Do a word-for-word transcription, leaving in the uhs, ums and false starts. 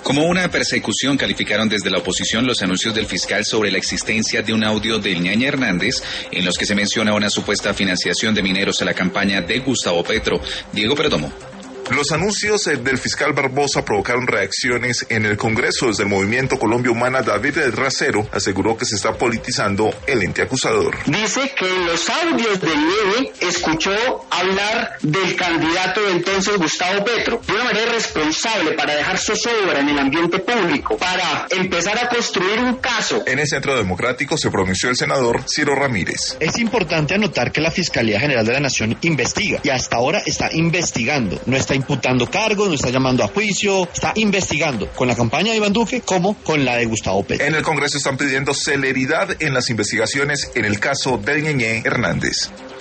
Como una persecución calificaron desde la oposición los anuncios del fiscal sobre la existencia de un audio de Ñaña Hernández en los que se menciona una supuesta financiación de mineros a la campaña de Gustavo Petro. Diego Perdomo. Los anuncios del fiscal Barbosa provocaron reacciones en el Congreso. Desde el Movimiento Colombia Humana, David Racero aseguró que se está politizando el ente acusador. Dice que en los audios de Nieve escuchó hablar del candidato de entonces Gustavo Petro de una manera irresponsable para dejar zozobra en el ambiente público, para empezar a construir un caso. En el Centro Democrático se pronunció el senador Ciro Ramírez. Es importante anotar que la Fiscalía General de la Nación investiga y hasta ahora está investigando, no está imputando cargos, no está llamando a juicio, está investigando con la campaña de Iván Duque como con la de Gustavo Petro. En el Congreso están pidiendo celeridad en las investigaciones en el caso del Ñaña Hernández.